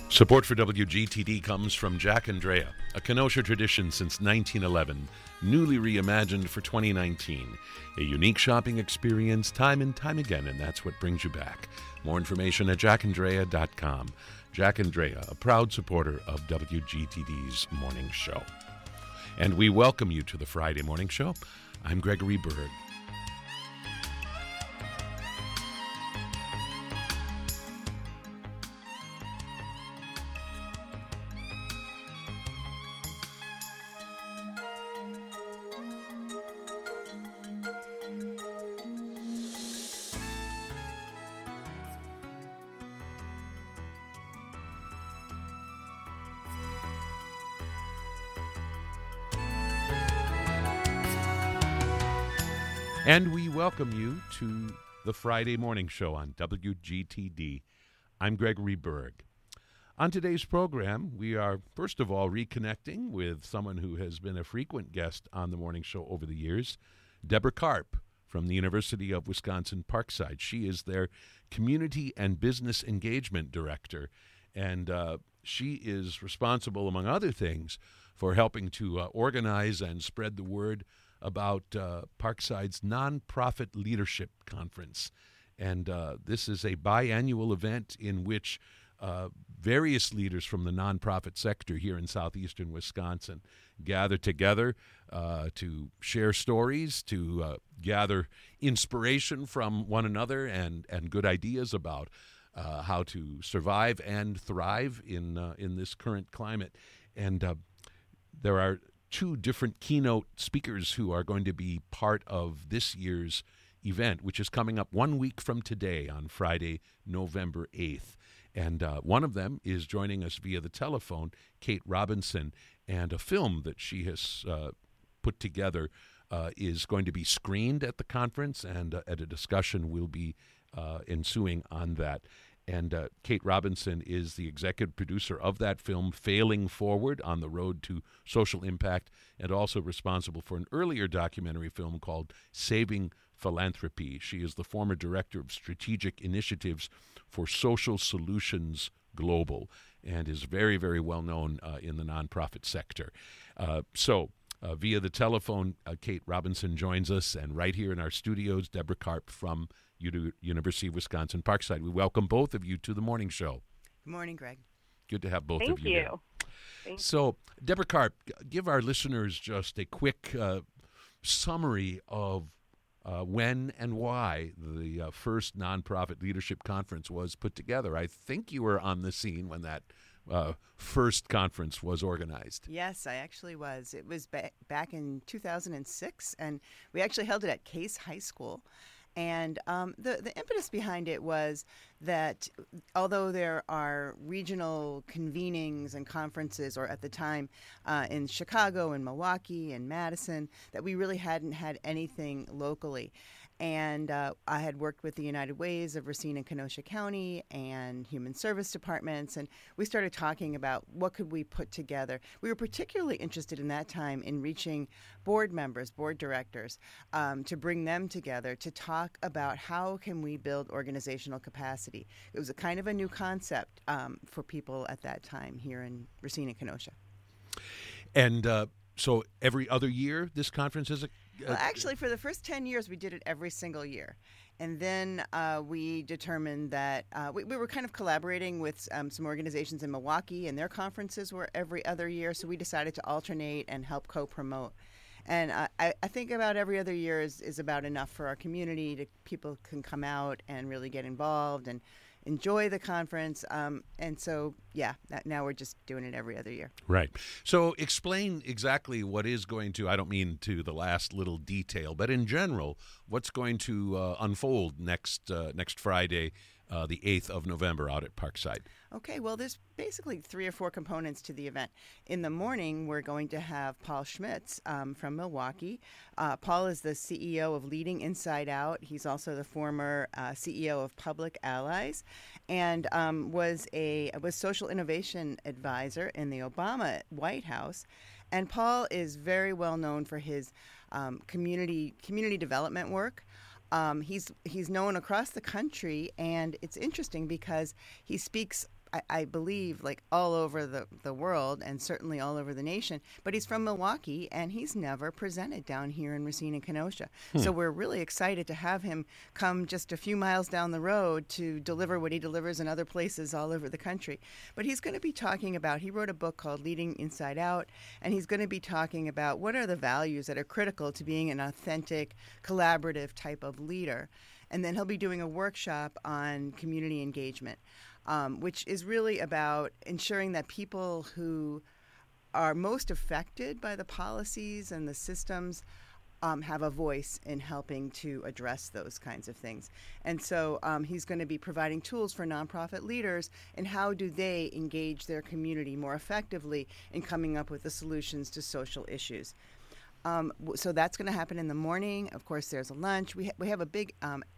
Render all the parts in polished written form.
Support for WGTD comes from Jack and Drea, a Kenosha tradition since 1911, newly reimagined for 2019. A unique shopping experience time and time again, and that's what brings you back. More information at jackandrea.com. Jack and Drea, a proud supporter of WGTD's morning show. And we welcome you to the Friday morning show. I'm Gregory Berg. And we welcome you to the Friday morning show on WGTD. I'm Gregory Berg. On today's program, we are, first of all, reconnecting with someone who has been a frequent guest on the morning show over the years, Deborah Karp from the University of Wisconsin-Parkside. She is their Community and Business Engagement Director, and she is responsible, among other things, for helping to organize and spread the word about Parkside's Nonprofit Leadership Conference. And this is a biannual event in which various leaders from the nonprofit sector here in southeastern Wisconsin gather together to share stories, to gather inspiration from one another and good ideas about how to survive and thrive in this current climate. And there are two different keynote speakers who are going to be part of this year's event, which is coming up 1 week from today on Friday, November 8th. And one of them is joining us via the telephone, Kate Robinson, and a film that she has put together is going to be screened at the conference, and at a discussion will be ensuing on that. And Kate Robinson is the executive producer of that film, Failing Forward, on the Road to Social Impact, and also responsible for an earlier documentary film called Saving Philanthropy. She is the former director of strategic initiatives for Social Solutions Global and is very, very well known in the nonprofit sector. Via the telephone, Kate Robinson joins us, and right here in our studios, Deborah Karp from University of Wisconsin-Parkside. We welcome both of you to the morning show. Good morning, Greg. Good to have both Thank of you you. here. Thank So, Deborah Karp, give our listeners just a quick summary of when and why the first nonprofit leadership conference was put together. I think you were on the scene when that first conference was organized. Yes, I actually was. It was back in 2006, and we actually held it at Case High School. And the impetus behind it was that although there are regional convenings and conferences, or at the time in Chicago and Milwaukee and Madison, that we really hadn't had anything locally. And I had worked with the United Ways of Racine and Kenosha County and Human Service Departments, and we started talking about what could we put together. We were particularly interested in that time in reaching board members, board directors, to bring them together to talk about how can we build organizational capacity. It was a kind of a new concept for people at that time here in Racine and Kenosha. And so every other year, this conference is Well, actually, for the first 10 years, we did it every single year. And then we determined that we were kind of collaborating with some organizations in Milwaukee, and their conferences were every other year. So we decided to alternate and help co-promote. And I think about every other year is about enough for our community. People can come out and really get involved and enjoy the conference. And so, now we're just doing it every other year. Right. So explain exactly what is going to, I don't mean to the last little detail, but in general, what's going to unfold next Friday, the 8th of November out at Parkside. Okay, well, there's basically 3 or 4 components to the event. In the morning, we're going to have Paul Schmitz from Milwaukee. Paul is the CEO of Leading Inside Out. He's also the former CEO of Public Allies, and was social innovation advisor in the Obama White House. And Paul is very well known for his community development work. He's known across the country, and it's interesting because he speaks I believe, like all over the world and certainly all over the nation. But he's from Milwaukee, and he's never presented down here in Racine and Kenosha. So we're really excited to have him come just a few miles down the road to deliver what he delivers in other places all over the country. But he's going to be talking about, he wrote a book called Leading Inside Out, and he's going to be talking about what are the values that are critical to being an authentic, collaborative type of leader. And then he'll be doing a workshop on community engagement, which is really about ensuring that people who are most affected by the policies and the systems have a voice in helping to address those kinds of things. And so he's going to be providing tools for nonprofit leaders in how do they engage their community more effectively in coming up with the solutions to social issues. So that's going to happen in the morning. Of course, there's a lunch. We have a big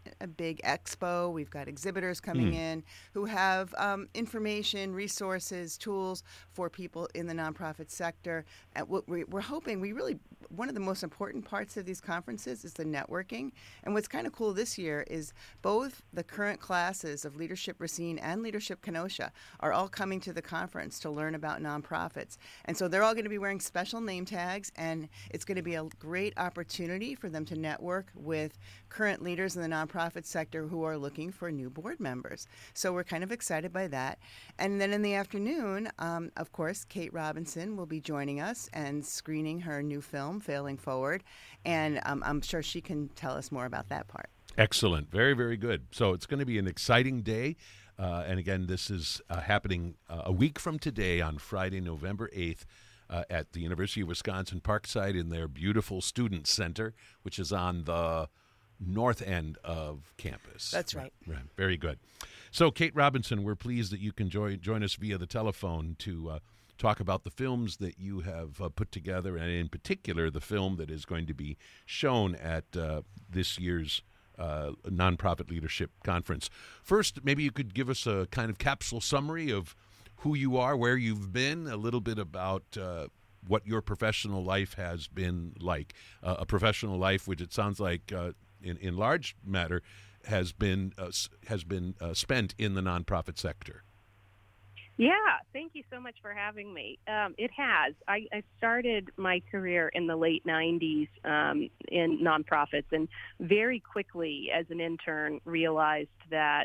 expo. We've got exhibitors coming in who have information, resources, tools for people in the nonprofit sector. And we're hoping, one of the most important parts of these conferences is the networking. And what's kind of cool this year is both the current classes of Leadership Racine and Leadership Kenosha are all coming to the conference to learn about nonprofits. And so they're all going to be wearing special name tags, and it's going to be a great opportunity for them to network with current leaders in the nonprofit sector who are looking for new board members. So we're kind of excited by that. And then in the afternoon, of course, Kate Robinson will be joining us and screening her new film, Failing Forward. And I'm sure she can tell us more about that part. Excellent. Very, very good. So it's going to be an exciting day. And again, this is happening a week from today on Friday, November 8th. At the University of Wisconsin Parkside in their beautiful student center, which is on the north end of campus. That's right. Right. Very good. So, Kate Robinson, we're pleased that you can join us via the telephone to talk about the films that you have put together, and in particular, the film that is going to be shown at this year's Nonprofit Leadership Conference. First, maybe you could give us a kind of capsule summary of who you are, where you've been, a little bit about what your professional life has been like. A professional life, which it sounds like, in large matter, has been spent in the nonprofit sector. Yeah, thank you so much for having me. It has. I started my career in the late 90s in nonprofits, and very quickly as an intern realized that,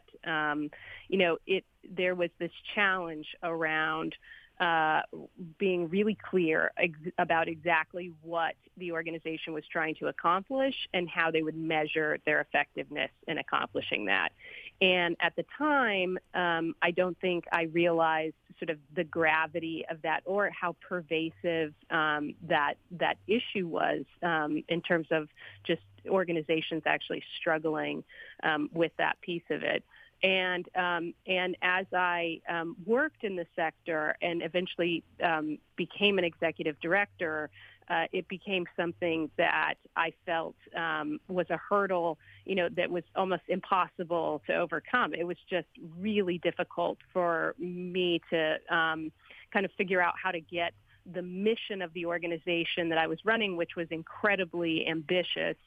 there was this challenge around being really clear about exactly what the organization was trying to accomplish and how they would measure their effectiveness in accomplishing that. And at the time, I don't think I realized sort of the gravity of that or how pervasive that issue was in terms of just organizations actually struggling with that piece of it. And as I worked in the sector and eventually became an executive director, it became something that I felt was a hurdle, that was almost impossible to overcome. It was just really difficult for me to kind of figure out how to get the mission of the organization that I was running, which was incredibly ambitious,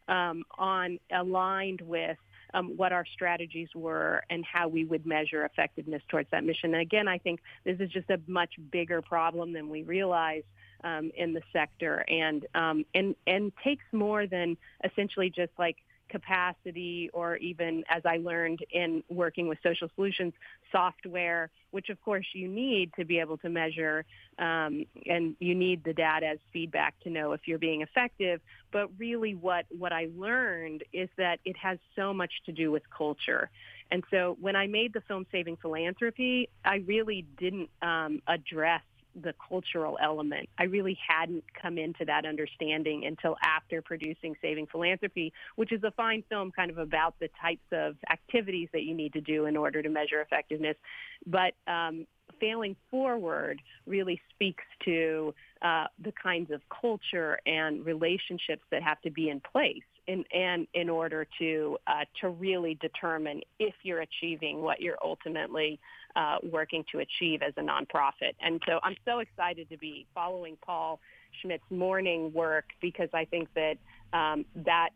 aligned with what our strategies were and how we would measure effectiveness towards that mission. And again, I think this is just a much bigger problem than we realize in the sector, and takes more than essentially just like capacity, or even, as I learned in working with social solutions, software, which of course you need to be able to measure, and you need the data as feedback to know if you're being effective. But really what I learned is that it has so much to do with culture. And so when I made the film Saving Philanthropy, I really didn't address the cultural element. I really hadn't come into that understanding until after producing Saving Philanthropy, which is a fine film kind of about the types of activities that you need to do in order to measure effectiveness. But Failing Forward really speaks to the kinds of culture and relationships that have to be in place in order to really determine if you're achieving what you're ultimately working to achieve as a nonprofit. And so I'm so excited to be following Paul Schmidt's morning work, because I think that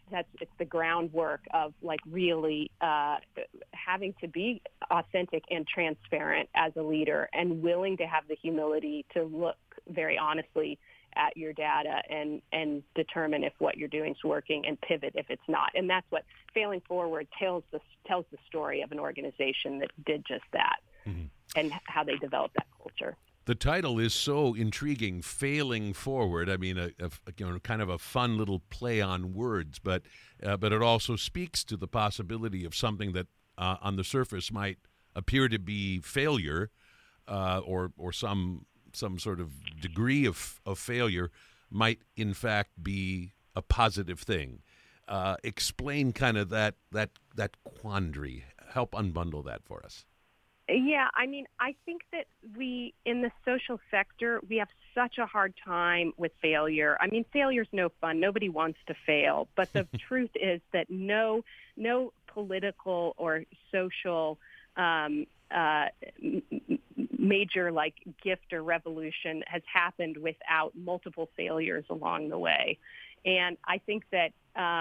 it's the groundwork of like really having to be authentic and transparent as a leader, and willing to have the humility to look very honestly at your data and determine if what you're doing is working and pivot if it's not. And that's what Failing Forward tells the story of an organization that did just that, and how they developed that culture. The title is so intriguing, Failing Forward. I mean, kind of a fun little play on words, but it also speaks to the possibility of something that on the surface might appear to be failure, or some sort of degree of failure might in fact be a positive thing. Explain kind of that quandary. Help unbundle that for us. Yeah, I mean, I think that we, in the social sector, we have such a hard time with failure. I mean, failure's no fun. Nobody wants to fail. But the truth is that no political or social major like gift or revolution has happened without multiple failures along the way. And I think that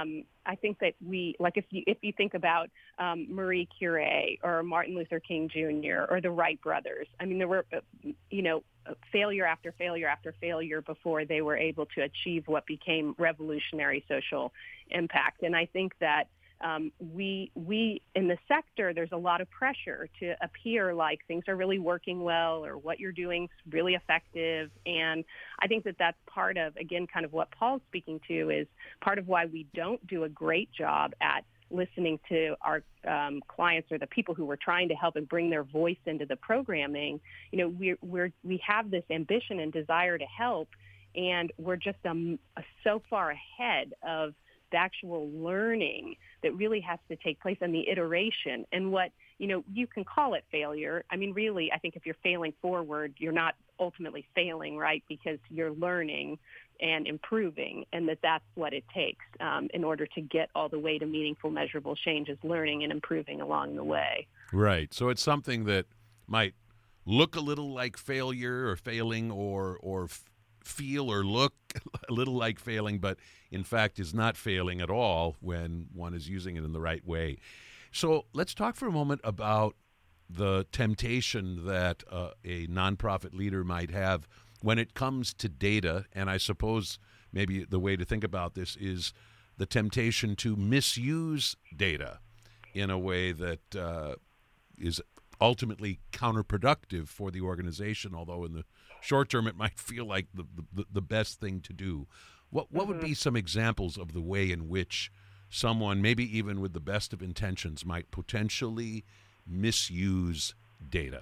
we, like, if you think about Marie Curie or Martin Luther King Jr. or the Wright brothers, I mean, there were failure after failure after failure before they were able to achieve what became revolutionary social impact. And I think that we in the sector, there's a lot of pressure to appear like things are really working well or what you're doing is really effective. And I think that that's part of, again, kind of what Paul's speaking to, is part of why we don't do a great job at listening to our clients or the people who we're trying to help and bring their voice into the programming. You know, we have this ambition and desire to help, and we're just so far ahead of the actual learning that really has to take place and the iteration. And what, you can call it failure. I mean, really, I think if you're failing forward, you're not ultimately failing, right? Because you're learning and improving, and that's what it takes in order to get all the way to meaningful, measurable change, is learning and improving along the way. Right. So it's something that might look a little like failure or failing, or feel or look a little like failing, but in fact is not failing at all when one is using it in the right way. So let's talk for a moment about the temptation that a nonprofit leader might have when it comes to data. And I suppose maybe the way to think about this is the temptation to misuse data in a way that is ultimately counterproductive for the organization, although in the short term it might feel like the best thing to do. What would be some examples of the way in which someone, maybe even with the best of intentions, might potentially misuse data?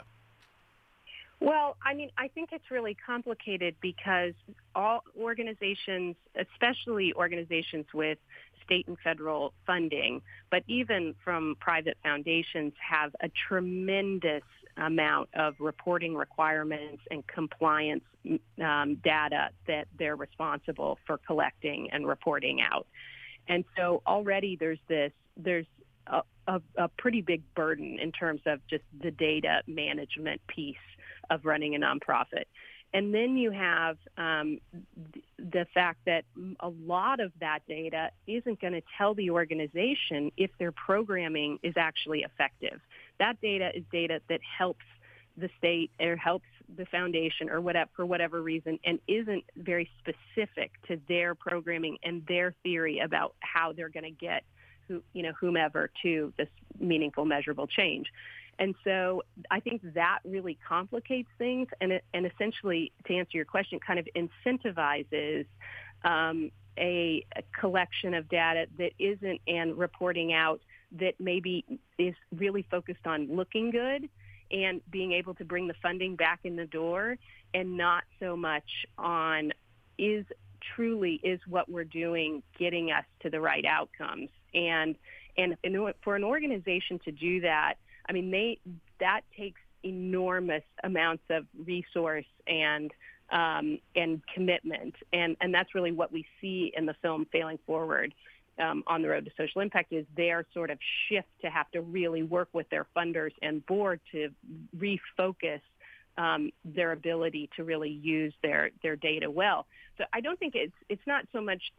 Well, I mean, I think it's really complicated because all organizations, especially organizations with state and federal funding, but even from private foundations, have a tremendous amount of reporting requirements and compliance data that they're responsible for collecting and reporting out. And so already there's a pretty big burden in terms of just the data management piece of running a nonprofit. And then you have the fact that a lot of that data isn't going to tell the organization if their programming is actually effective. That data is data that helps the state or helps the foundation or whatever, for whatever reason, and isn't very specific to their programming and their theory about how they're going to get whomever to this meaningful, measurable change. And so I think that really complicates things, and essentially, to answer your question, kind of incentivizes a collection of data that isn't, and reporting out that maybe is really focused on looking good and being able to bring the funding back in the door, and not so much on is what we're doing getting us to the right outcomes. And for an organization to do that, I mean, that takes enormous amounts of resource and commitment, and that's really what we see in the film Failing Forward, on the road to social impact, is their sort of shift to have to really work with their funders and board to refocus their ability to really use their data well. So I don't think it's not so much that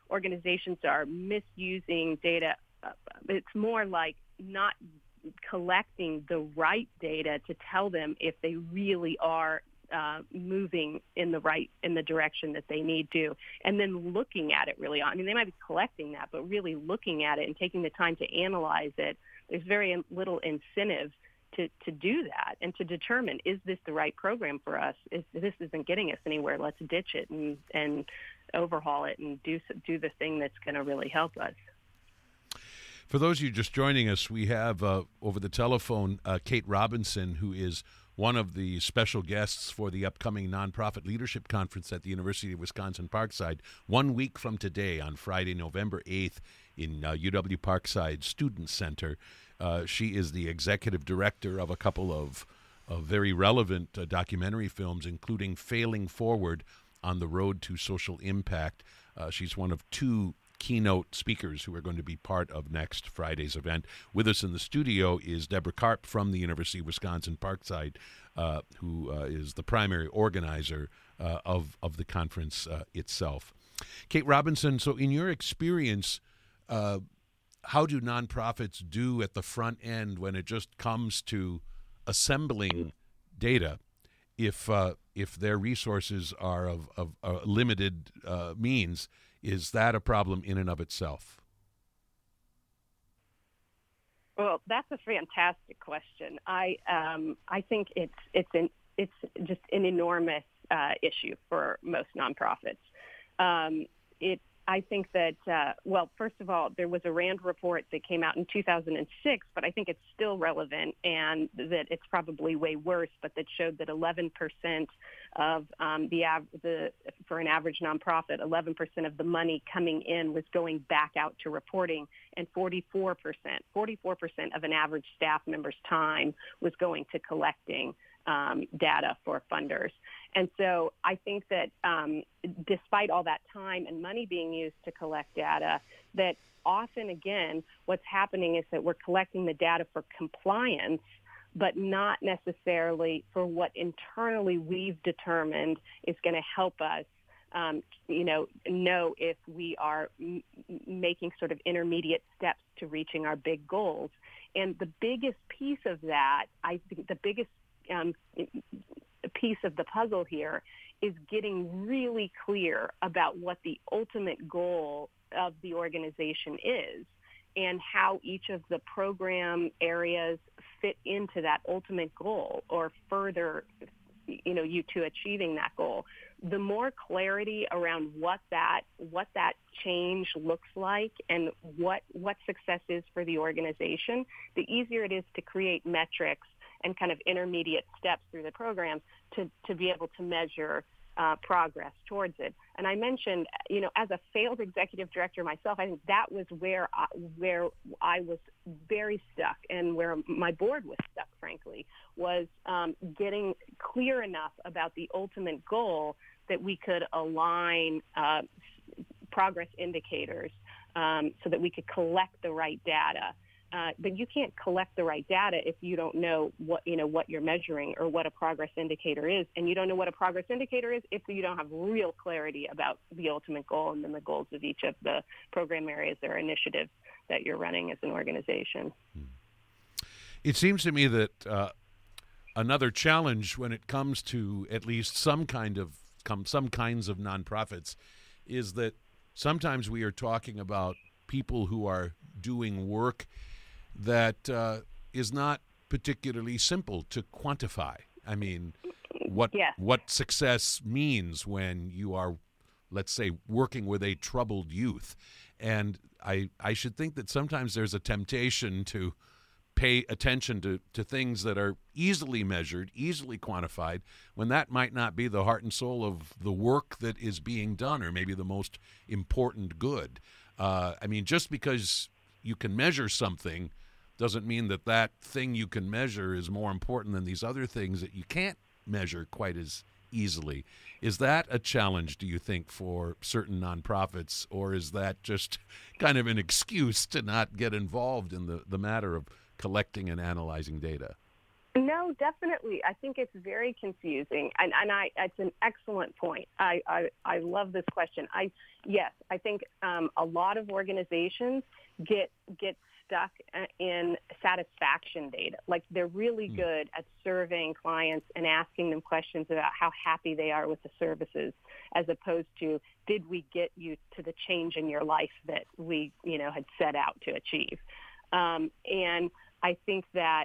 organizations are misusing data. It's more like not collecting the right data to tell them if they really are moving in the direction that they need to, and then looking at it really. I mean, they might be collecting that, but really looking at it and taking the time to analyze it. There's very little incentive to do that and to determine, is this the right program for us? If this isn't getting us anywhere, let's ditch it and overhaul it and do the thing that's going to really help us. For those of you just joining us, we have over the telephone Kate Robinson, who is one of the special guests for the upcoming Nonprofit Leadership Conference at the University of Wisconsin-Parkside, 1 week from today on Friday, November 8th in UW-Parkside Student Center. She is the executive director of a couple of very relevant documentary films, including Failing Forward on the Road to Social Impact. She's one of two keynote speakers who are going to be part of next Friday's event. With us in the studio is Deborah Karp from the University of Wisconsin-Parkside, who is the primary organizer of the conference itself. Kate Robinson, so in your experience, how do nonprofits do at the front end when it just comes to assembling data if their resources are of limited means? Is that a problem in and of itself? Well, that's a fantastic question. I think it's just an enormous issue for most nonprofits. I think that, well, first of all, there was a RAND report that came out in 2006, but I think it's still relevant, and that it's probably way worse, but that showed that 11% of for an average nonprofit, 11% of the money coming in was going back out to reporting, and 44% of an average staff member's time was going to collecting data for funders. And so I think that despite all that time and money being used to collect data, that often, again, what's happening is that we're collecting the data for compliance, but not necessarily for what internally we've determined is going to help us know if we are making sort of intermediate steps to reaching our big goals. And the biggest piece of that, I think the biggest piece of the puzzle here is getting really clear about what the ultimate goal of the organization is and how each of the program areas fit into that ultimate goal or further you to achieving that goal. The more clarity around what that change looks like and what success is for the organization, the easier it is to create metrics and kind of intermediate steps through the programs to be able to measure progress towards it. And I mentioned, as a failed executive director myself, I think that was where I was very stuck, and where my board was stuck, frankly, was getting clear enough about the ultimate goal that we could align progress indicators so that we could collect the right data. But you can't collect the right data if you don't know what you're measuring or what a progress indicator is, and you don't know what a progress indicator is if you don't have real clarity about the ultimate goal and then the goals of each of the program areas or initiatives that you're running as an organization. It seems to me that another challenge when it comes to at least some kinds of nonprofits is that sometimes we are talking about people who are doing work that is not particularly simple to quantify. I mean, what success means when you are, let's say, working with a troubled youth. And I should think that sometimes there's a temptation to pay attention to things that are easily measured, easily quantified, when that might not be the heart and soul of the work that is being done, or maybe the most important good. I mean, just because you can measure something doesn't mean that thing you can measure is more important than these other things that you can't measure quite as easily. Is that a challenge, do you think, for certain nonprofits, or is that just kind of an excuse to not get involved in the matter of collecting and analyzing data? No, definitely. I think it's very confusing, and it's an excellent point. I love this question. Yes, I think a lot of organizations get stuck in satisfaction data. Like they're really good at surveying clients and asking them questions about how happy they are with the services, as opposed to, did we get you to the change in your life that we had set out to achieve? And I think that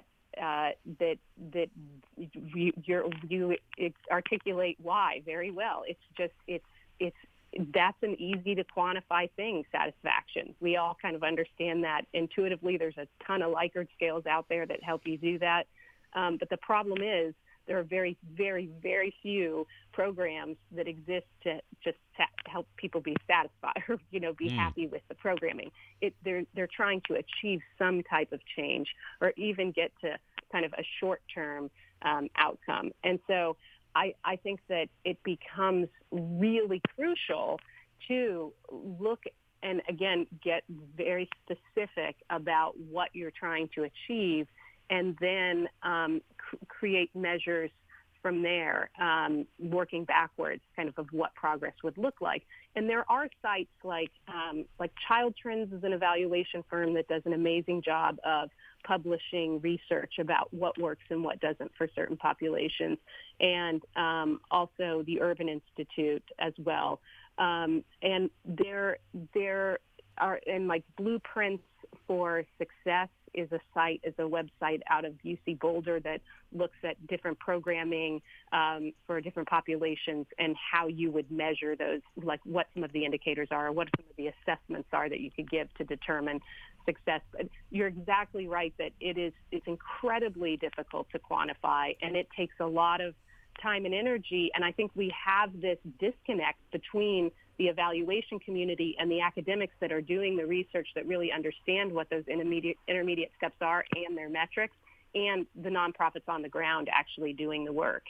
you articulate why very well. That's an easy to quantify thing, satisfaction. We all kind of understand that intuitively. There's a ton of Likert scales out there that help you do that. But the problem is there are very, very, very few programs that exist to just help people be satisfied or, be happy with the programming. They're trying to achieve some type of change or even get to kind of a short-term outcome. And so I think that it becomes really crucial to look and, again, get very specific about what you're trying to achieve, and then create measures from there, working backwards, kind of what progress would look like. And there are sites like Child Trends is an evaluation firm that does an amazing job of publishing research about what works and what doesn't for certain populations, and also the Urban Institute as well. And there are, and like Blueprints for Success is a website out of UC Boulder that looks at different programming for different populations and how you would measure those, like what some of the indicators are, what some of the assessments are that you could give to determine success. But you're exactly right that it's incredibly difficult to quantify, and it takes a lot of time and energy. And I think we have this disconnect between the evaluation community and the academics that are doing the research that really understand what those intermediate steps are and their metrics, and the nonprofits on the ground actually doing the work.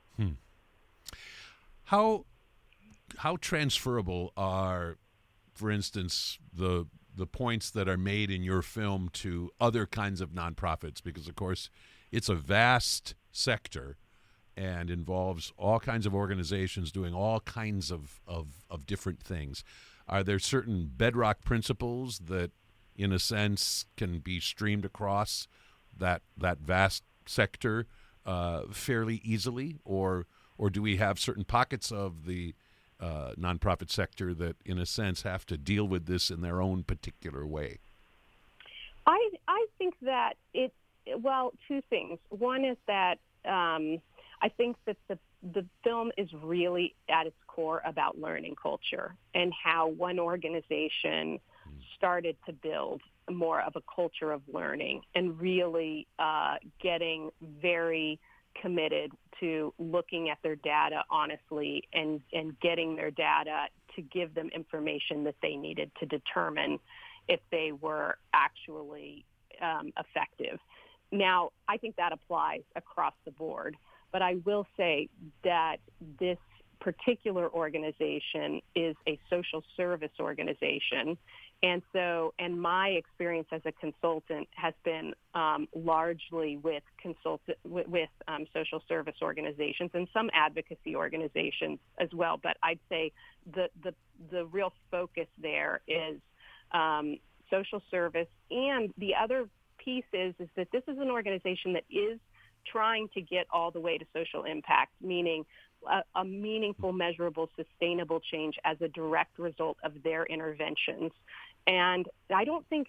How transferable are, for instance, the points that are made in your film to other kinds of nonprofits? Because, of course, it's a vast sector and involves all kinds of organizations doing all kinds of different things. Are there certain bedrock principles that, in a sense, can be streamed across that vast sector fairly easily? Or do we have certain pockets of the nonprofit sector that, in a sense, have to deal with this in their own particular way? I think that two things. One is that I think that the film is really at its core about learning culture and how one organization started to build more of a culture of learning and really getting very committed to looking at their data honestly and getting their data to give them information that they needed to determine if they were actually effective. Now, I think that applies across the board. But I will say that this particular organization is a social service organization. And my experience as a consultant has been largely with social service organizations and some advocacy organizations as well. But I'd say the real focus there is social service. And the other piece is that this is an organization that is trying to get all the way to social impact, meaning a meaningful, measurable, sustainable change as a direct result of their interventions. And I don't think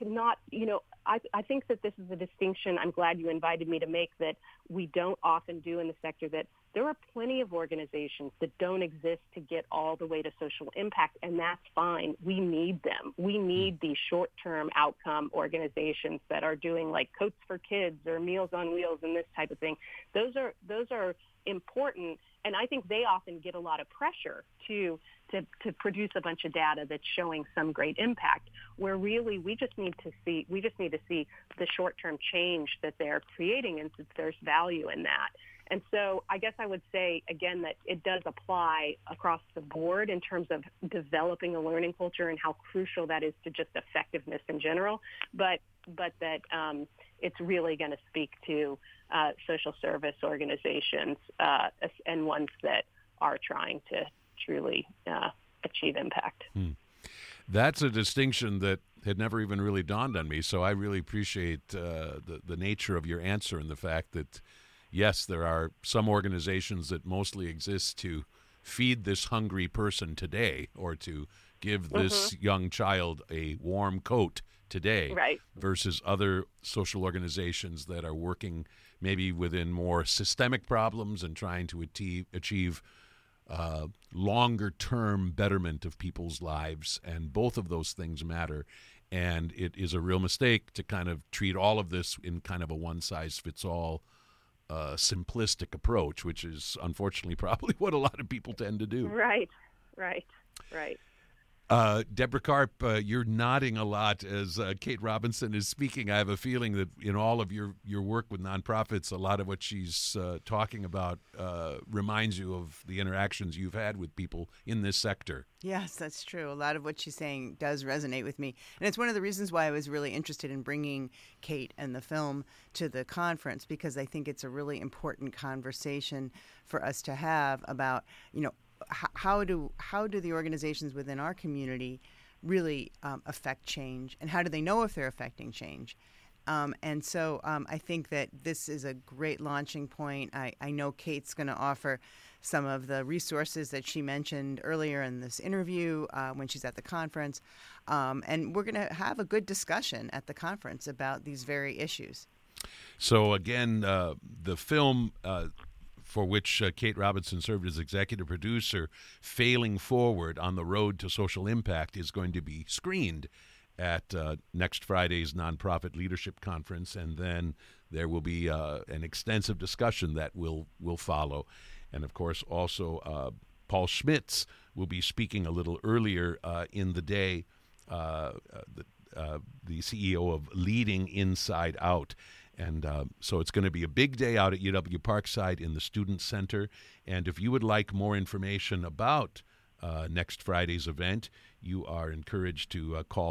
I think that this is a distinction I'm glad you invited me to make that we don't often do in the sector, that there are plenty of organizations that don't exist to get all the way to social impact, and that's fine. We need them. We need these short-term outcome organizations that are doing like Coats for Kids or Meals on Wheels and this type of thing. Those are important, and I think they often get a lot of pressure to produce a bunch of data that's showing some great impact, where really we just need to see the short-term change that they're creating, and there's value in that. And so I guess I would say, again, that it does apply across the board in terms of developing a learning culture and how crucial that is to just effectiveness in general, but that it's really going to speak to social service organizations and ones that are trying to truly achieve impact. That's a distinction that had never even really dawned on me, so I really appreciate the nature of your answer and the fact that, yes, there are some organizations that mostly exist to feed this hungry person today or to give this young child a warm coat today, right, versus other social organizations that are working maybe within more systemic problems and trying to achieve longer-term betterment of people's lives, and both of those things matter. And it is a real mistake to kind of treat all of this in kind of a one-size-fits-all simplistic approach, which is unfortunately probably what a lot of people tend to do. Right. Deborah Karp, you're nodding a lot as Kate Robinson is speaking. I have a feeling that in all of your work with nonprofits, a lot of what she's talking about reminds you of the interactions you've had with people in this sector. Yes, that's true. A lot of what she's saying does resonate with me. And it's one of the reasons why I was really interested in bringing Kate and the film to the conference, because I think it's a really important conversation for us to have about, how do the organizations within our community really affect change, and how do they know if they're affecting change? And so I think that this is a great launching point. I know Kate's going to offer some of the resources that she mentioned earlier in this interview when she's at the conference. And we're going to have a good discussion at the conference about these very issues. So again, the film for which Kate Robinson served as executive producer, Failing Forward on the Road to Social Impact, is going to be screened at next Friday's Nonprofit Leadership Conference, and then there will be an extensive discussion that will follow. And, of course, also Paul Schmitz will be speaking a little earlier in the day, the CEO of Leading Inside Out. And so it's going to be a big day out at UW Parkside in the Student Center. And if you would like more information about next Friday's event, you are encouraged to call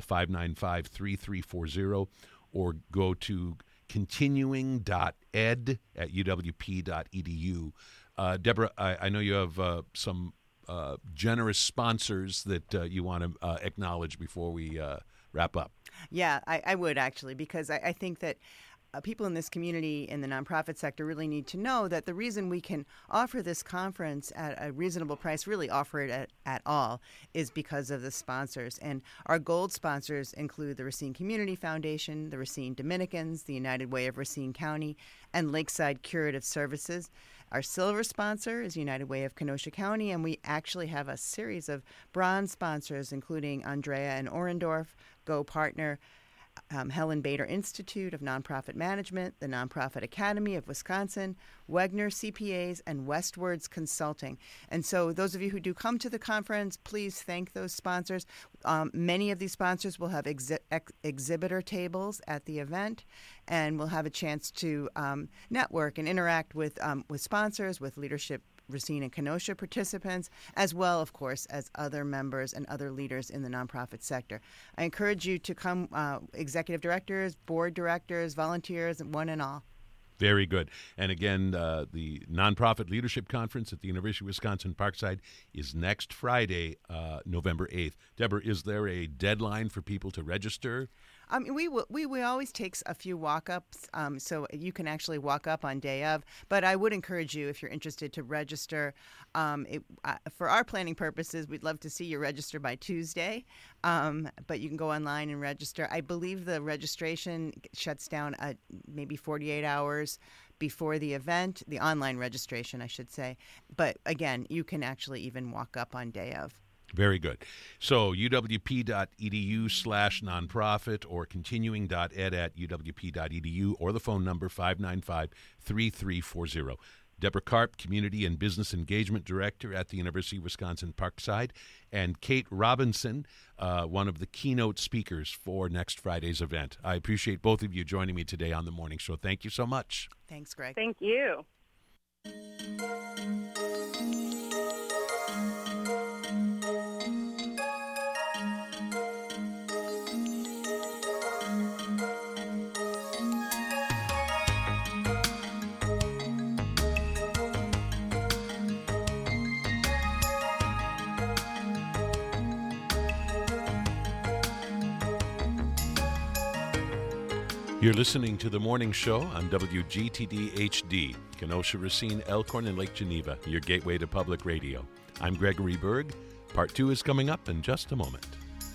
595-3340 or go to continuing.ed at uwp.edu. Deborah, I know you have some generous sponsors that you want to acknowledge before we wrap up. Yeah, I would actually, because I think that people in this community in the nonprofit sector really need to know that the reason we can offer this conference at a reasonable price, really offer it at all, is because of the sponsors. And our gold sponsors include the Racine Community Foundation, the Racine Dominicans, the United Way of Racine County, and Lakeside Curative Services. Our silver sponsor is United Way of Kenosha County, and we actually have a series of bronze sponsors, including Andrea and Orendorf, Go Partner, Helen Bader Institute of Nonprofit Management, the Nonprofit Academy of Wisconsin, Wegner CPAs, and Westwards Consulting. And so those of you who do come to the conference, please thank those sponsors. Many of these sponsors will have exhibitor tables at the event, and we'll have a chance to network and interact with sponsors, with leadership Racine and Kenosha participants, as well, of course, as other members and other leaders in the nonprofit sector. I encourage you to come, executive directors, board directors, volunteers, one and all. Very good. And again, the Nonprofit Leadership Conference at the University of Wisconsin Parkside is next Friday, November 8th. Deborah, is there a deadline for people to register? We always take a few walk-ups, so you can actually walk up on day of. But I would encourage you, if you're interested, to register. For our planning purposes, we'd love to see you register by Tuesday. But you can go online and register. I believe the registration shuts down maybe 48 hours before the event, the online registration, I should say. But again, you can actually even walk up on day of. Very good. So uwp.edu/nonprofit or continuing.ed at uwp.edu or the phone number 595-3340. Deborah Karp, Community and Business Engagement Director at the University of Wisconsin Parkside, and Kate Robinson, one of the keynote speakers for next Friday's event. I appreciate both of you joining me today on The Morning Show. Thank you so much. Thanks, Greg. Thank you. You're listening to The Morning Show on WGTD HD, Kenosha, Racine, Elkhorn, and Lake Geneva, your gateway to public radio. I'm Gregory Berg. Part 2 is coming up in just a moment.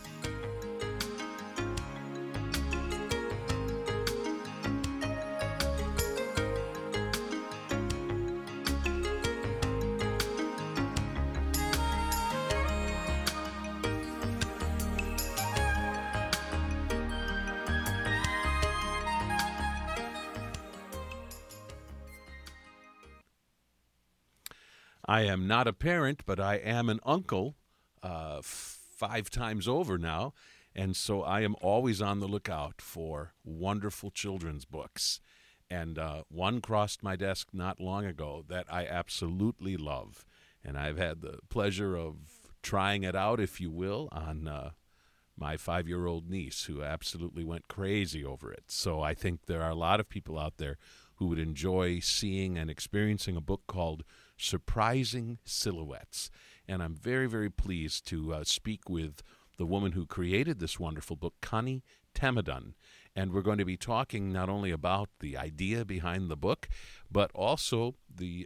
I am not a parent, but I am an uncle 5 times over now, and so I am always on the lookout for wonderful children's books. And one crossed my desk not long ago that I absolutely love, and I've had the pleasure of trying it out, if you will, on my 5-year-old niece, who absolutely went crazy over it. So I think there are a lot of people out there who would enjoy seeing and experiencing a book called Surprising Silhouettes. And I'm very, very pleased to speak with the woman who created this wonderful book, Connie Tamidon. And we're going to be talking not only about the idea behind the book, but also the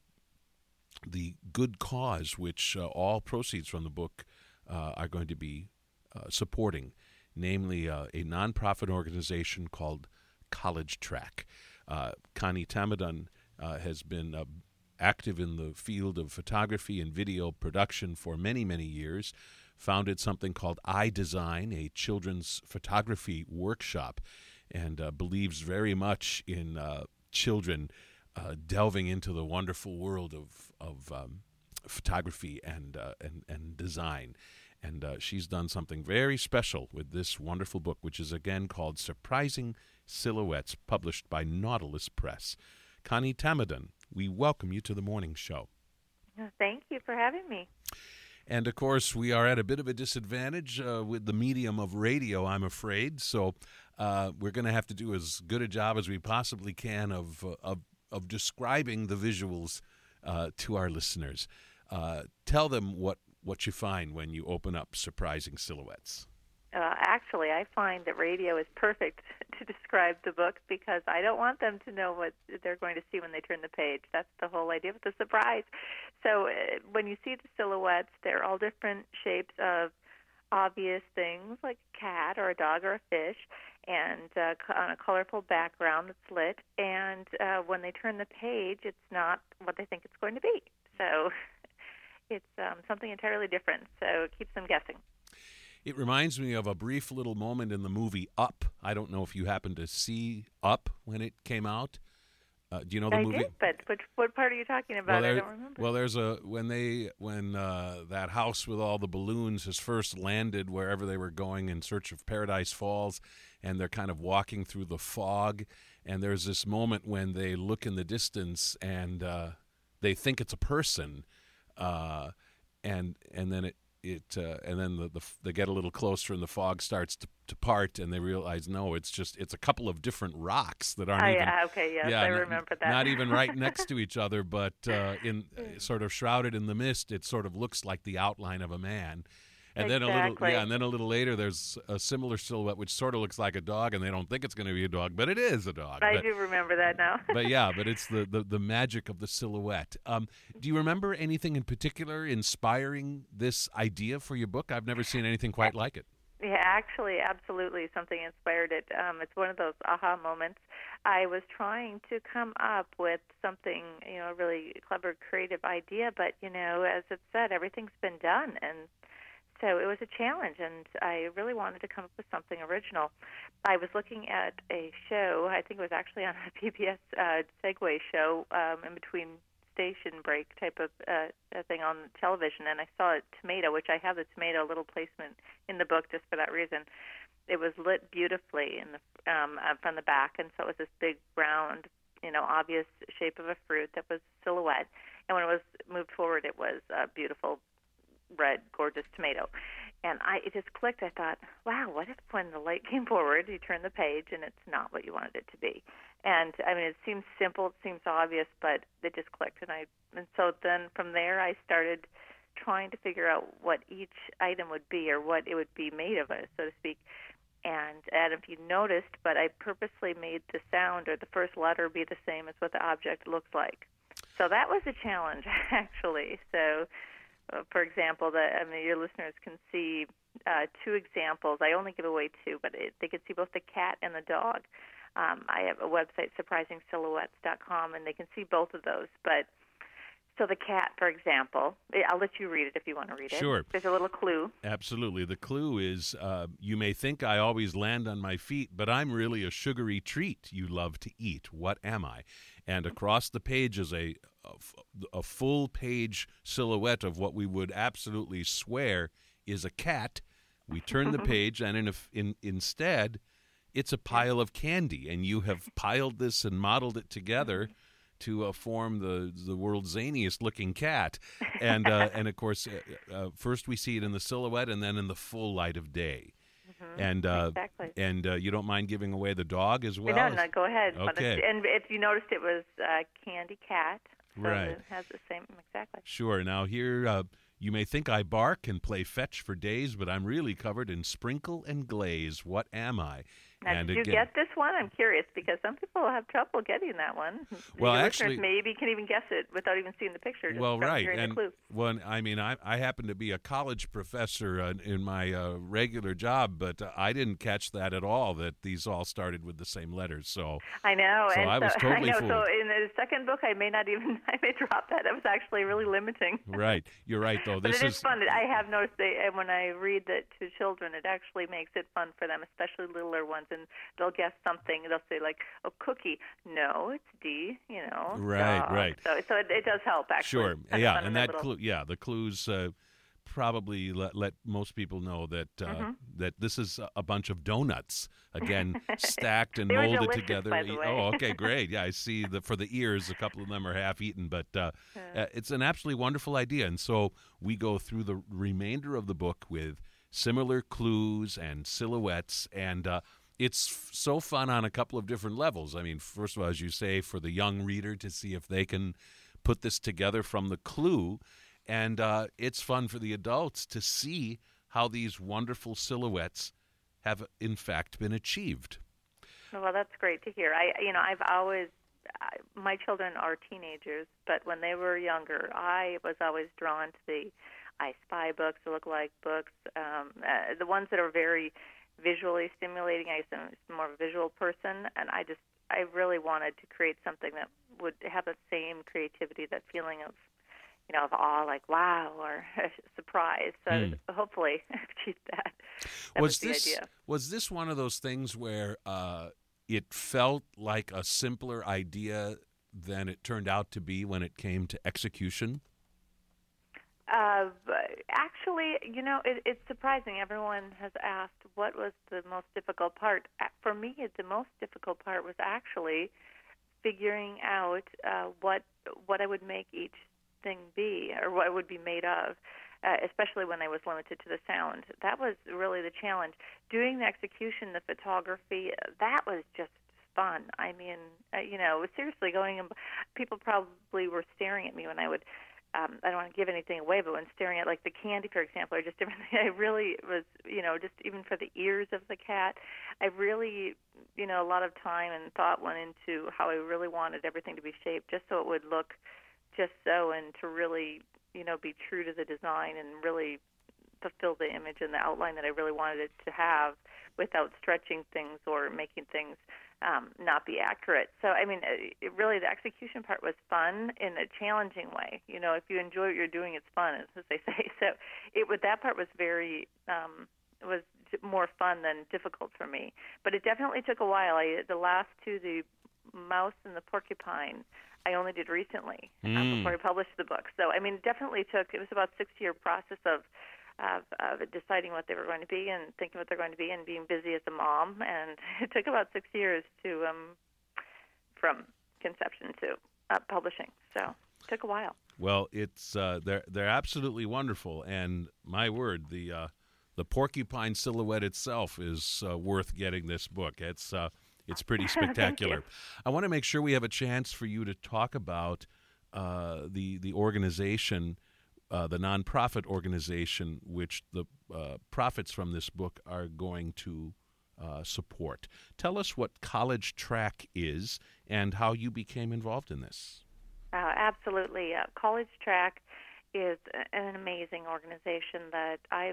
good cause, which all proceeds from the book are going to be supporting, namely a nonprofit organization called College Track. Connie Tamidon has been active in the field of photography and video production for many, many years, founded something called iDesign, a children's photography workshop, and believes very much in children delving into the wonderful world of photography and design. And she's done something very special with this wonderful book, which is again called Surprising Silhouettes, published by Nautilus Press. Connie Tamidon, we welcome you to the morning show. Thank you for having me. And, of course, we are at a bit of a disadvantage with the medium of radio, I'm afraid. So we're going to have to do as good a job as we possibly can of describing the visuals to our listeners. Tell them what you find when you open up Surprising Silhouettes. Actually, I find that radio is perfect to describe the book because I don't want them to know what they're going to see when they turn the page. That's the whole idea with the surprise. So when you see the silhouettes, they're all different shapes of obvious things like a cat or a dog or a fish, and on a colorful background that's lit. And when they turn the page, it's not what they think it's going to be. So it's something entirely different. So it keeps them guessing. It reminds me of a brief little moment in the movie Up. I don't know if you happened to see Up when it came out. Do you know the movie? I did, but what part are you talking about? I don't remember. Well, there's when that house with all the balloons has first landed wherever they were going in search of Paradise Falls, and they're kind of walking through the fog, and there's this moment when they look in the distance and they think it's a person, and then they get a little closer and the fog starts to part and they realize it's a couple of different rocks that aren't I remember that. Not even right next to each other, but in sort of shrouded in the mist, it sort of looks like the outline of a man. And then a little later, there's a similar silhouette which sort of looks like a dog, and they don't think it's going to be a dog, but it is a dog. I do remember that now. but it's the magic of the silhouette. Do you remember anything in particular inspiring this idea for your book? I've never seen anything quite like it. Yeah, actually, absolutely, something inspired it. It's one of those aha moments. I was trying to come up with something, a really clever, creative idea, but, as it said, everything's been done, and so it was a challenge, and I really wanted to come up with something original. I was looking at a show, I think it was actually on a PBS Segway show in between station break type of thing on television, and I saw a tomato, which I have the tomato little placement in the book just for that reason. It was lit beautifully in the from the back, and so it was this big, round, obvious shape of a fruit that was silhouette. And when it was moved forward, it was a beautiful red, gorgeous tomato. And it just clicked. I thought, wow, what if when the light came forward, you turn the page and it's not what you wanted it to be? And, it seems simple, it seems obvious, but it just clicked. And so then from there, I started trying to figure out what each item would be or what it would be made of, so to speak. And if you noticed, but I purposely made the sound or the first letter be the same as what the object looks like. So that was a challenge, actually. So, for example, your listeners can see two examples. I only give away two, but they can see both the cat and the dog. I have a website, surprisingsilhouettes.com, and they can see both of those. But so the cat, for example, I'll let you read it if you want to read it. Sure. There's a little clue. Absolutely. The clue is, you may think I always land on my feet, but I'm really a sugary treat you love to eat. What am I? And across the page is a full-page silhouette of what we would absolutely swear is a cat. We turn the page, and instead, it's a pile of candy, and you have piled this and modeled it together to form the world's zaniest looking cat, and of course, first we see it in the silhouette, and then in the full light of day. And exactly. And you don't mind giving away the dog as well? No, go ahead. Okay. And if you noticed, it was Candy Cat. So right. It has the same exactly. Sure. Now here. You may think I bark and play fetch for days, but I'm really covered in sprinkle and glaze. What am I? Now, did you get this one? I'm curious because some people have trouble getting that one. Well, your actually, listeners maybe can even guess it without even seeing the picture. Just well, right, and the clue. I mean, I happen to be a college professor in my regular job, but I didn't catch that at all. That these all started with the same letters. So I know, so and I was totally fooled. So in the second book, I may drop that. That was actually really limiting. Right, you're right though. But it is fun. I have noticed when I read that to children, it actually makes it fun for them, especially littler ones, and they'll guess something. They'll say like, "Oh, cookie." No, it's D. Right, dog. right. So it does help actually. Sure, yeah, and that clue, the clues probably let most people know that that this is a bunch of donuts again stacked and molded together. By the way. Oh, okay, great. Yeah, I see. For the ears, a couple of them are half eaten, but it's an absolutely wonderful idea. And so we go through the remainder of the book with similar clues and silhouettes, and it's so fun on a couple of different levels. I mean, first of all, as you say, for the young reader to see if they can put this together from the clue, and it's fun for the adults to see how these wonderful silhouettes have, in fact, been achieved. Well, that's great to hear. I've always, my children are teenagers, but when they were younger, I was always drawn to the I Spy books, the look-alike books, the ones that are very visually stimulating. I'm more of a visual person, and I really wanted to create something that would have the same creativity, that feeling of, of awe, like wow, or surprise. So hopefully I've achieved that. That was the idea. Was this one of those things where it felt like a simpler idea than it turned out to be when it came to execution? Actually, it's surprising. Everyone has asked what was the most difficult part. For me, the most difficult part was actually figuring out what I would make each thing be, or what it would be made of, especially when I was limited to the sound. That was really the challenge. Doing the execution, the photography, that was just fun. I mean, seriously, people probably were staring at me when I would. I don't want to give anything away, but when staring at like the candy, for example, or just different things, I really was, just even for the ears of the cat, I really, a lot of time and thought went into how I really wanted everything to be shaped, just so it would look just so, and to really, be true to the design and really fulfill the image and the outline that I really wanted it to have, without stretching things or making things not be accurate. So, I mean, really the execution part was fun in a challenging way. If you enjoy what you're doing, it's fun, as they say. So that part was very, was more fun than difficult for me. But it definitely took a while. The last two, the mouse and the porcupine, I only did recently before I published the book. So, I mean, it was about a 6-year process of deciding what they were going to be and thinking what they're going to be and being busy as a mom. And it took about 6 years to from conception to publishing. So it took a while. Well, it's they're absolutely wonderful, and my word, the porcupine silhouette itself is worth getting this book. It's pretty spectacular. I want to make sure we have a chance for you to talk about the organization. The nonprofit organization, which the profits from this book are going to support. Tell us what College Track is and how you became involved in this. Absolutely. College Track is an amazing organization that I've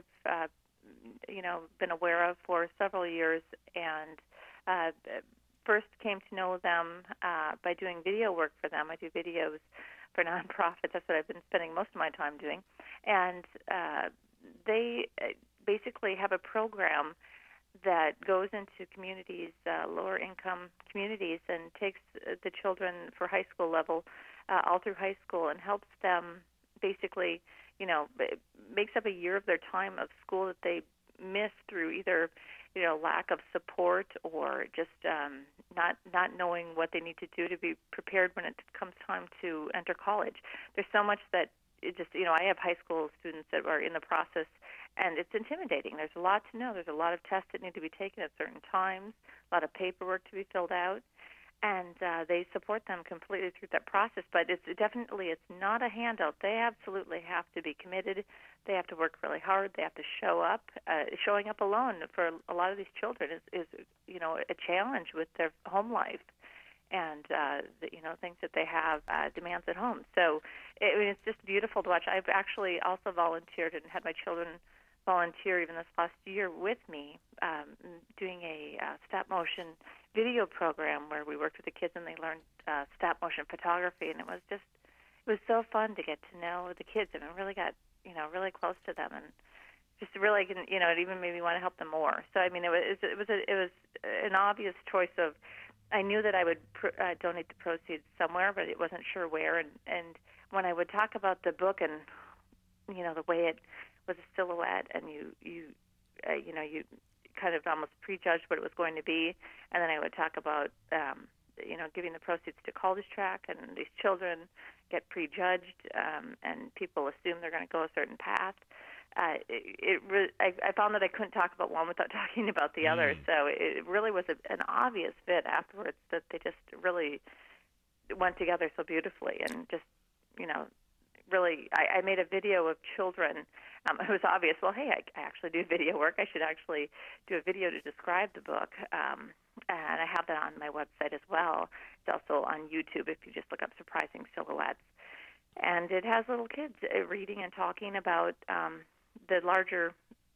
been aware of for several years, and first came to know them by doing video work for them. I do videos for nonprofits. That's what I've been spending most of my time doing. And they basically have a program that goes into communities, lower income communities, and takes the children for high school level all through high school and helps them basically, makes up a year of their time of school that they miss through either, lack of support or just not knowing what they need to do to be prepared when it comes time to enter college. There's so much that it just, I have high school students that are in the process, and it's intimidating. There's a lot to know. There's a lot of tests that need to be taken at certain times, a lot of paperwork to be filled out, and they support them completely through that process. But it's not a handout. They absolutely have to be committed. They have to work really hard. They have to show up. Showing up alone for a lot of these children is a challenge with their home life and things that they have demands at home. So it's just beautiful to watch. I've actually also volunteered and had my children volunteer even this last year with me, doing a stop motion video program where we worked with the kids and they learned stop motion photography, and it was so fun to get to know the kids and really got really close to them, and just really it even made me want to help them more. So I mean it was an obvious choice of, I knew that I would donate the proceeds somewhere, but it wasn't sure where. And when I would talk about the book and the way it was a silhouette, and you kind of almost prejudged what it was going to be, and then I would talk about giving the proceeds to College Track, and these children get prejudged, and people assume they're going to go a certain path. I found that I couldn't talk about one without talking about the other. So it really was an obvious fit afterwards, that they just really went together so beautifully, and just really, I made a video of children. It was obvious, well, hey, I actually do video work. I should actually do a video to describe the book. And I have that on my website as well. It's also on YouTube if you just look up Surprising Silhouettes. And it has little kids reading and talking about the larger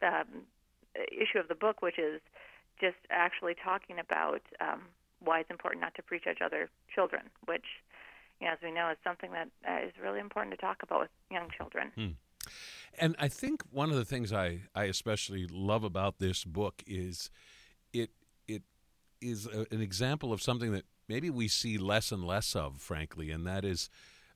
issue of the book, which is just actually talking about why it's important not to prejudge other children, which, as we know, is something that is really important to talk about with young children. And I think one of the things I especially love about this book is it is an example of something that maybe we see less and less of, frankly, and that is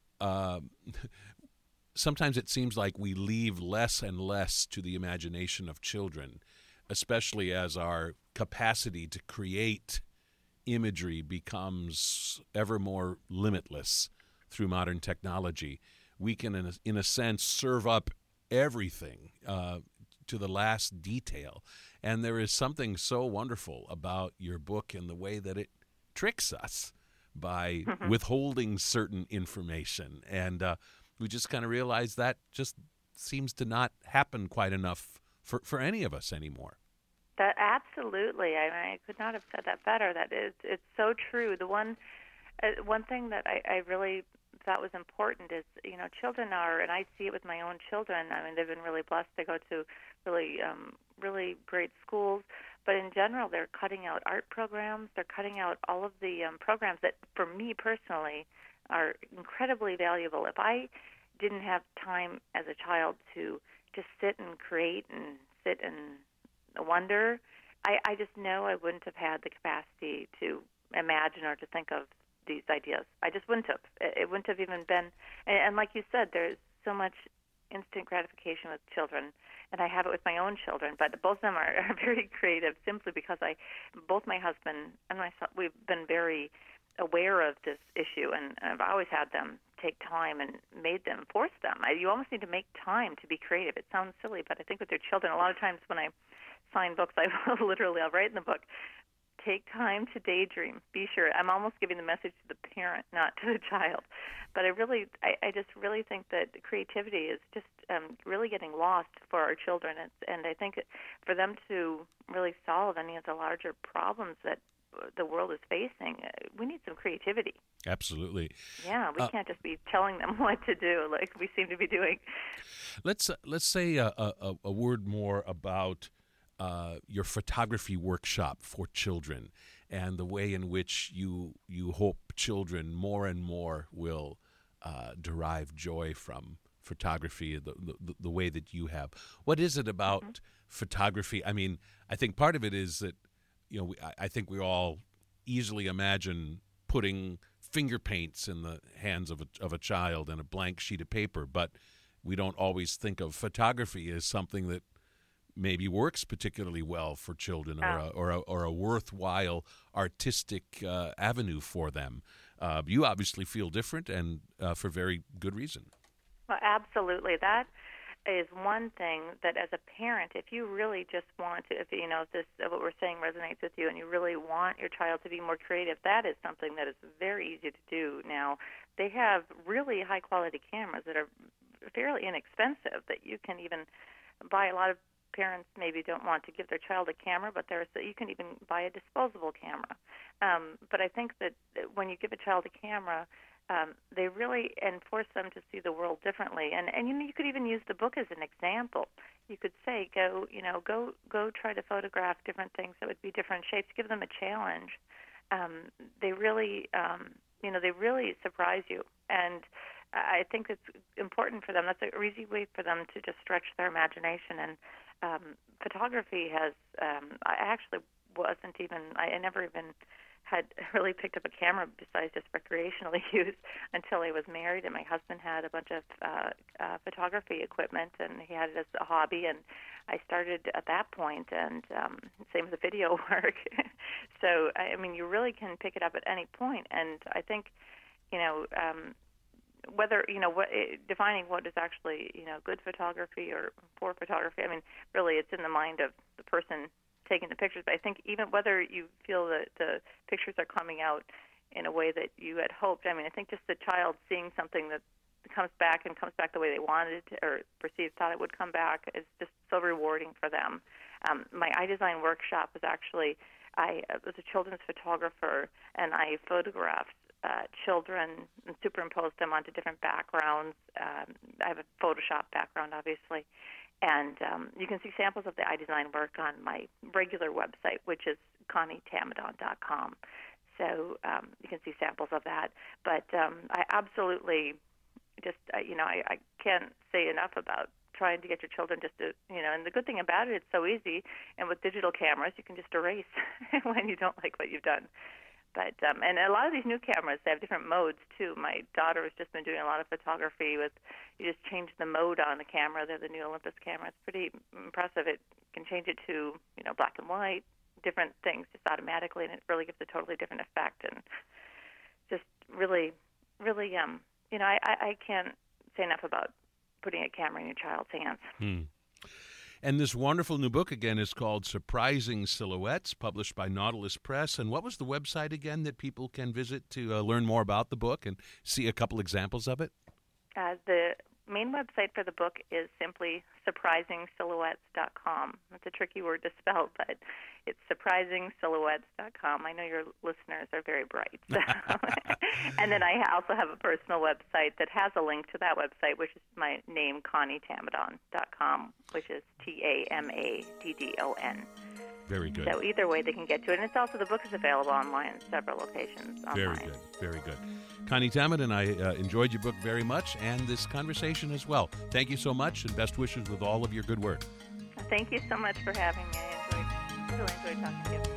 sometimes it seems like we leave less and less to the imagination of children, especially as our capacity to create imagery becomes ever more limitless through modern technology. We can, in a sense, serve up everything to the last detail. And there is something so wonderful about your book and the way that it tricks us by withholding certain information. And we just kind of realize that just seems to not happen quite enough for any of us anymore. That absolutely. I could not have said that better. It's so true. The one thing that I really thought was important is, children are, and I see it with my own children. I mean, they've been really blessed to go to really great schools, but in general, they're cutting out art programs. They're cutting out all of the programs that, for me personally, are incredibly valuable. If I didn't have time as a child to just sit and create and sit and wonder, I just know I wouldn't have had the capacity to imagine or to think of these ideas. I just wouldn't have. It wouldn't have even been. And like you said, there's so much instant gratification with children, and I have it with my own children. But both of them are very creative, simply because both my husband and myself, we've been very aware of this issue, and I've always had them take time and forced them. You almost need to make time to be creative. It sounds silly, but I think with your children, a lot of times when I sign books, I'll write in the book, take time to daydream. Be sure. I'm almost giving the message to the parent, not to the child. But I just really think that creativity is just really getting lost for our children. And I think for them to really solve any of the larger problems that the world is facing, we need some creativity. Absolutely. Yeah, we can't just be telling them what to do like we seem to be doing. Let's say a word more about your photography workshop for children and the way in which you hope children more and more will derive joy from photography the way that you have. What is it about photography? I mean, I think part of it is that, I think we all easily imagine putting finger paints in the hands of a child and a blank sheet of paper, but we don't always think of photography as something that maybe works particularly well for children or a worthwhile artistic avenue for them. You obviously feel different, and for very good reason. Well, absolutely. That is one thing that as a parent, if you really just want to, if what we're saying resonates with you and you really want your child to be more creative, that is something that is very easy to do now. They have really high-quality cameras that are fairly inexpensive that you can even buy. A lot of parents maybe don't want to give their child a camera, but you can even buy a disposable camera. But I think that when you give a child a camera, they really force them to see the world differently. And you could even use the book as an example. You could say, go try to photograph different things that would be different shapes. Give them a challenge. They really surprise you. And I think it's important for them. That's an easy way for them to just stretch their imagination. And photography has, I never even had really picked up a camera besides just recreational use until I was married, and my husband had a bunch of photography equipment, and he had it as a hobby, and I started at that point, and same with the video work. So, I mean, you really can pick it up at any point, and I think, defining what is actually, good photography or poor photography, I mean, really it's in the mind of the person taking the pictures. But I think even whether you feel that the pictures are coming out in a way that you had hoped, I mean, I think just the child seeing something that comes back the way they wanted or thought it would come back is just so rewarding for them. My iDesign workshop was actually, I was a children's photographer, and I photographed children and superimposed them onto different backgrounds. I have a Photoshop background, obviously. And you can see samples of the iDesign work on my regular website, which is ConnieTamadon.com. So you can see samples of that. But I absolutely just, I can't say enough about trying to get your children just to, and the good thing about it, it's so easy. And with digital cameras, you can just erase when you don't like what you've done. But and a lot of these new cameras, they have different modes too. My daughter has just been doing a lot of photography with, you just change the mode on the camera. They're the new Olympus camera. It's pretty impressive. It can change it to, black and white, different things just automatically, and it really gives a totally different effect. And just really, really, I can't say enough about putting a camera in your child's hands. And this wonderful new book, again, is called Surprising Silhouettes, published by Nautilus Press. And what was the website, again, that people can visit to learn more about the book and see a couple examples of it? The main website for the book is simply surprisingsilhouettes.com. It's a tricky word to spell, but it's surprisingsilhouettes.com. I know your listeners are very bright. So. And then I also have a personal website that has a link to that website, which is my name, ConnieTamadon.com, which is TAMADDON. Very good. So either way they can get to it. And it's also, the book is available online in several locations online. Very good, very good. Connie Tamadon, I enjoyed your book very much and this conversation as well. Thank you so much, and best wishes with all of your good work. Thank you so much for having me. I really enjoyed talking to you.